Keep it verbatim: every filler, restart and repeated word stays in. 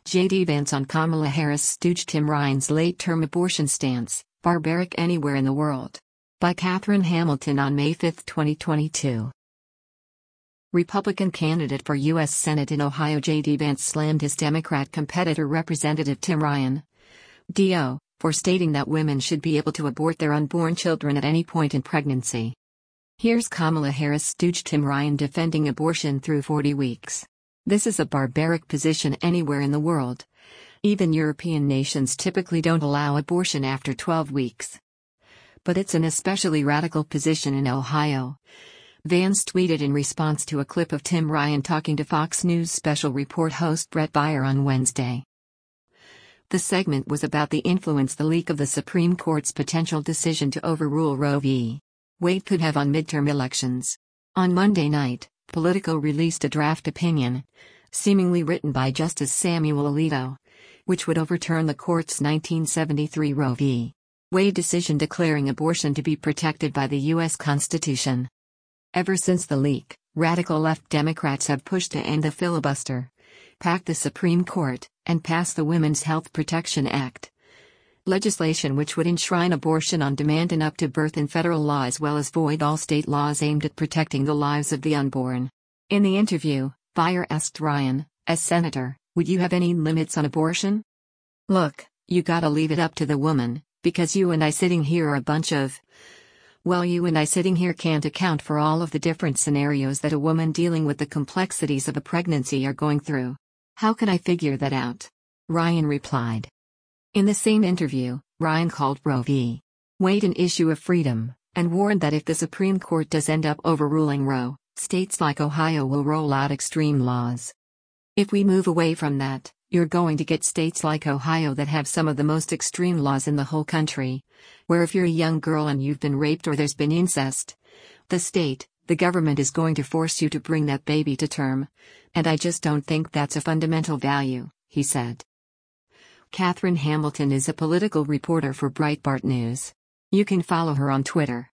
J D Vance on Kamala Harris stooged Tim Ryan's late-term abortion stance, barbaric anywhere in the world. By Katherine Hamilton on May fifth, twenty twenty-two. Republican candidate for U S Senate in Ohio J D Vance slammed his Democrat competitor Representative Tim Ryan, D O, for stating that women should be able to abort their unborn children at any point in pregnancy. Here's Kamala Harris stooged Tim Ryan defending abortion through forty weeks. This is a barbaric position anywhere in the world. Even European nations typically don't allow abortion after twelve weeks. But it's an especially radical position in Ohio. Vance tweeted in response to a clip of Tim Ryan talking to Fox News special report host Bret Baier on Wednesday. The segment was about the influence the leak of the Supreme Court's potential decision to overrule Roe v. Wade could have on midterm elections. On Monday night, Politico released a draft opinion, seemingly written by Justice Samuel Alito, which would overturn the court's nineteen seventy-three Roe v. Wade decision declaring abortion to be protected by the U S Constitution. Ever since the leak, radical left Democrats have pushed to end the filibuster, pack the Supreme Court, and pass the Women's Health Protection Act. Legislation which would enshrine abortion on demand and up to birth in federal law as well as void all state laws aimed at protecting the lives of the unborn. In the interview, Baier asked Ryan, as senator, would you have any limits on abortion? Look, you gotta leave it up to the woman, because you and I sitting here are a bunch of... Well, you and I sitting here can't account for all of the different scenarios that a woman dealing with the complexities of a pregnancy are going through. How can I figure that out? Ryan replied. In the same interview, Ryan called Roe v. Wade an issue of freedom, and warned that if the Supreme Court does end up overruling Roe, states like Ohio will roll out extreme laws. If we move away from that, you're going to get states like Ohio that have some of the most extreme laws in the whole country, where if you're a young girl and you've been raped or there's been incest, the state, the government is going to force you to bring that baby to term, and I just don't think that's a fundamental value, he said. Katherine Hamilton is a political reporter for Breitbart News. You can follow her on Twitter.